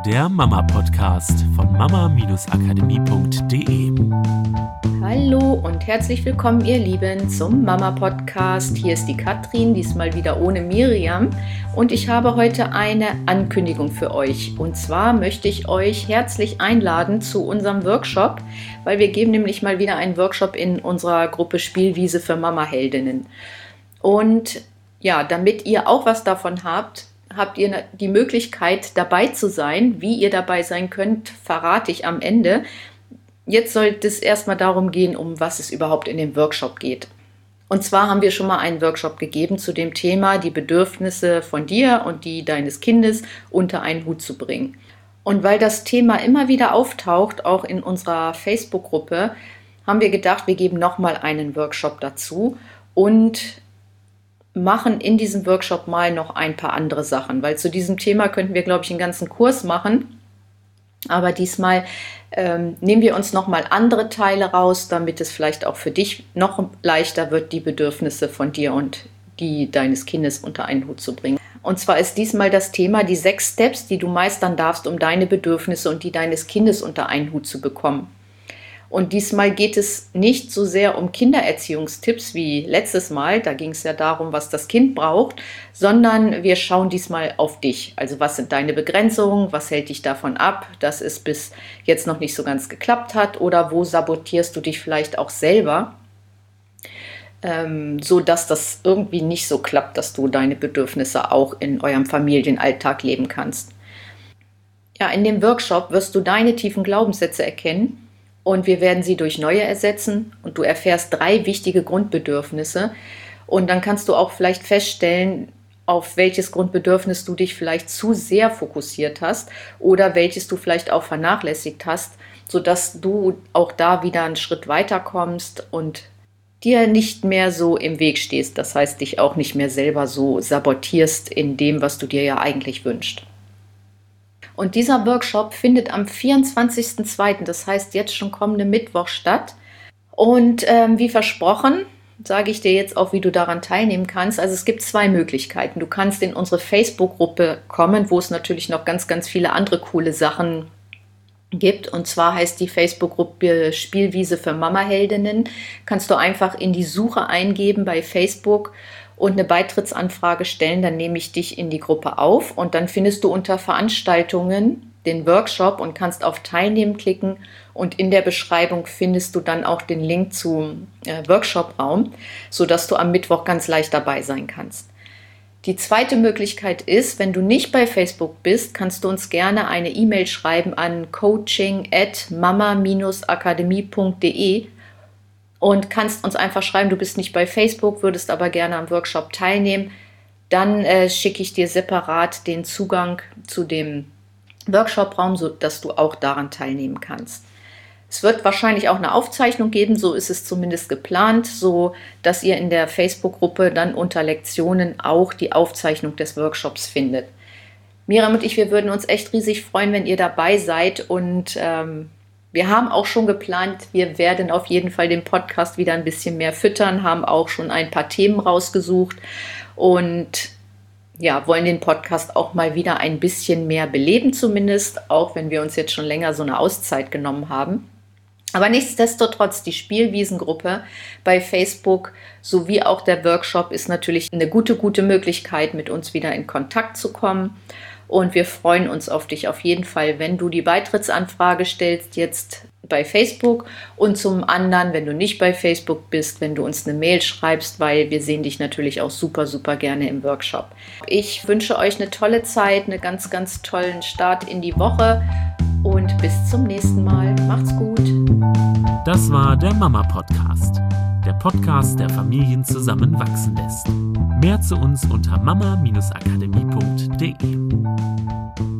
der Mama-Podcast von mama-akademie.de. Hallo und herzlich willkommen, ihr Lieben, zum Mama-Podcast. Hier ist die Katrin, diesmal wieder ohne Miriam. Und ich habe heute eine Ankündigung für euch. Und zwar möchte ich euch herzlich einladen zu unserem Workshop, weil wir geben nämlich mal wieder einen Workshop in unserer Gruppe Spielwiese für Mama-Heldinnen. Und ja, damit ihr auch was davon habt ihr die Möglichkeit, dabei zu sein. Wie ihr dabei sein könnt, verrate ich am Ende. Jetzt sollte es erstmal darum gehen, um was es überhaupt in dem Workshop geht. Und zwar haben wir schon mal einen Workshop gegeben zu dem Thema, die Bedürfnisse von dir und die deines Kindes unter einen Hut zu bringen. Und weil das Thema immer wieder auftaucht, auch in unserer Facebook-Gruppe, haben wir gedacht, wir geben nochmal einen Workshop dazu und machen in diesem Workshop mal noch ein paar andere Sachen, weil zu diesem Thema könnten wir, glaube ich, einen ganzen Kurs machen. Aber diesmal nehmen wir uns nochmal andere Teile raus, damit es vielleicht auch für dich noch leichter wird, die Bedürfnisse von dir und die deines Kindes unter einen Hut zu bringen. Und zwar ist diesmal das Thema die 6 Steps, die du meistern darfst, um deine Bedürfnisse und die deines Kindes unter einen Hut zu bekommen. Und diesmal geht es nicht so sehr um Kindererziehungstipps wie letztes Mal, da ging es ja darum, was das Kind braucht, sondern wir schauen diesmal auf dich. Also was sind deine Begrenzungen, was hält dich davon ab, dass es bis jetzt noch nicht so ganz geklappt hat oder wo sabotierst du dich vielleicht auch selber, so dass das irgendwie nicht so klappt, dass du deine Bedürfnisse auch in eurem Familienalltag leben kannst. Ja, in dem Workshop wirst du deine tiefen Glaubenssätze erkennen. Und wir werden sie durch neue ersetzen und du erfährst 3 wichtige Grundbedürfnisse. Und dann kannst du auch vielleicht feststellen, auf welches Grundbedürfnis du dich vielleicht zu sehr fokussiert hast oder welches du vielleicht auch vernachlässigt hast, sodass du auch da wieder einen Schritt weiter kommst und dir nicht mehr so im Weg stehst. Das heißt, dich auch nicht mehr selber so sabotierst in dem, was du dir ja eigentlich wünschst. Und dieser Workshop findet am 24.02., das heißt jetzt schon kommenden Mittwoch statt. Und wie versprochen, sage ich dir jetzt auch, wie du daran teilnehmen kannst. Also es gibt 2 Möglichkeiten. Du kannst in unsere Facebook-Gruppe kommen, wo es natürlich noch ganz, ganz viele andere coole Sachen gibt. Und zwar heißt die Facebook-Gruppe Spielwiese für Mama-Heldinnen. Kannst du einfach in die Suche eingeben bei Facebook und eine Beitrittsanfrage stellen, dann nehme ich dich in die Gruppe auf und dann findest du unter Veranstaltungen den Workshop und kannst auf Teilnehmen klicken und in der Beschreibung findest du dann auch den Link zum Workshop-Raum, sodass du am Mittwoch ganz leicht dabei sein kannst. Die zweite Möglichkeit ist, wenn du nicht bei Facebook bist, kannst du uns gerne eine E-Mail schreiben an coaching@mama-akademie.de und kannst uns einfach schreiben, du bist nicht bei Facebook, würdest aber gerne am Workshop teilnehmen. Dann schicke ich dir separat den Zugang zu dem Workshop-Raum, sodass du auch daran teilnehmen kannst. Es wird wahrscheinlich auch eine Aufzeichnung geben, so ist es zumindest geplant, so dass ihr in der Facebook-Gruppe dann unter Lektionen auch die Aufzeichnung des Workshops findet. Miriam und ich, wir würden uns echt riesig freuen, wenn ihr dabei seid und wir haben auch schon geplant, wir werden auf jeden Fall den Podcast wieder ein bisschen mehr füttern, haben auch schon ein paar Themen rausgesucht und ja, wollen den Podcast auch mal wieder ein bisschen mehr beleben zumindest, auch wenn wir uns jetzt schon länger so eine Auszeit genommen haben. Aber nichtsdestotrotz, die Spielwiesengruppe bei Facebook sowie auch der Workshop ist natürlich eine gute Möglichkeit, mit uns wieder in Kontakt zu kommen. Und wir freuen uns auf dich auf jeden Fall, wenn du die Beitrittsanfrage stellst jetzt bei Facebook und zum anderen, wenn du nicht bei Facebook bist, wenn du uns eine Mail schreibst, weil wir sehen dich natürlich auch super, super gerne im Workshop. Ich wünsche euch eine tolle Zeit, einen ganz, ganz tollen Start in die Woche und bis zum nächsten Mal. Macht's gut. Das war der Mama-Podcast, der Podcast, der Familien zusammenwachsen lässt. Mehr zu uns unter mama-akademie.de.